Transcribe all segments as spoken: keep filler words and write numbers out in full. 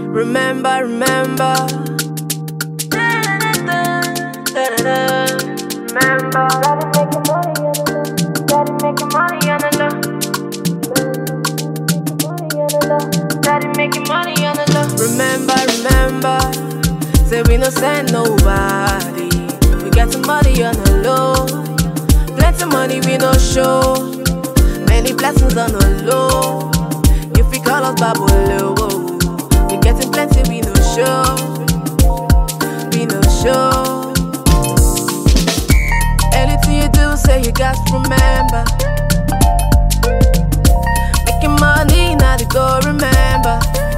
Remember, remember. Remember. Daddy making money on the low. Daddy making money on the low. Remember, remember. Say we no send nobody. We got some money on the low. Plenty money we no show. Many blessings on the low. If we call us Babolo, we getting plenty we no show. We no show. Anything you do, say you got to remember. Making money, now to go remember.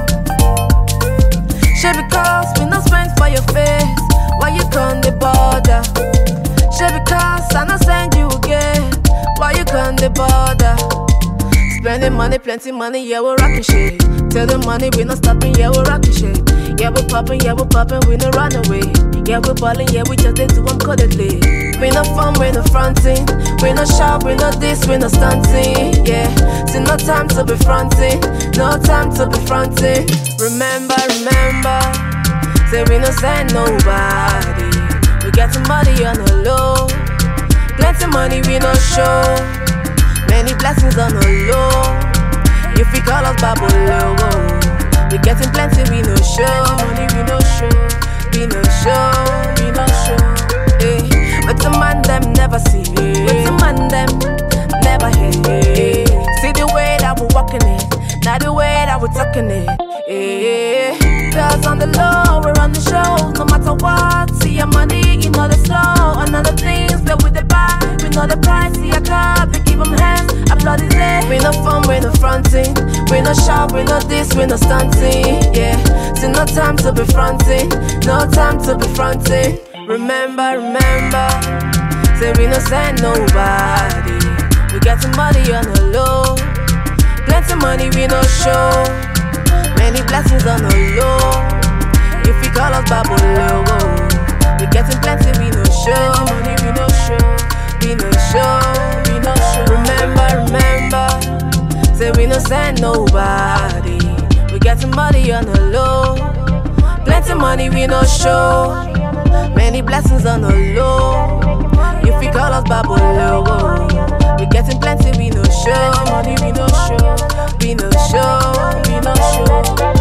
Shit because we no spend for your face. Why you come the border? Shit because I no send you again. Why you come the border? Spending money, plenty money, yeah, we're rockin' shit. Tell the money, we not stopping, yeah, we're rockin' shit. Yeah, we're poppin', yeah, we're poppin', we no run away. Yeah, we're ballin', yeah, we just did do them codedly. We no fun, we no fronting. We no shop, we no this, we no stunting. Yeah, see no time to be fronting. No time to be fronting. Remember, remember. Say we no send nobody. We got some money on the low. Plenty money we no show. Many blessings on the low. If we call us Babolo, we getting plenty we no show. Money we no show. We no show. We no show. Hey. But the man them never see. But the man them never hear. See the way that we walking it. Not the way that we talking it. Hey. Girls on the low, we're on the show. No matter what, see your money, you know the slow. Another things that we the buy, we know the price. See a car, we give them hands, applaud his leg. We no fun, we no fronting. We no shop, we no this, we no stunting. Yeah, see no time to be fronting. No time to be fronting. Remember, remember. Say we no send nobody. We got some money on the low. Plenty money we no show. Many blessings on the low. If we call us Babolo, we getting plenty we no show. Money we no show. We no show. We no show. Remember, remember. Say we no send nobody. We getting money on the low. Plenty money we no show. Many blessings on the low. If we call us Babolo, we getting plenty we no show. Money we no show. We no show. We no show.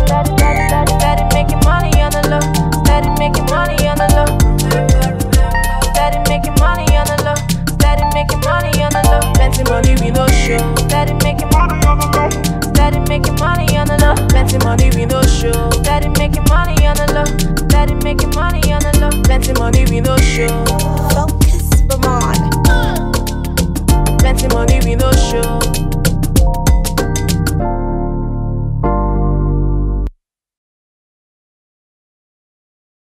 Steady making money on the low. Steady making money on the low. Steady making money on the low. Steady making money on the low. Plenty money we no show. Steady making money on the low. Steady making money on the low. Plenty money we no show. Steady making money on the low. Steady making money on the low. Plenty money we no show.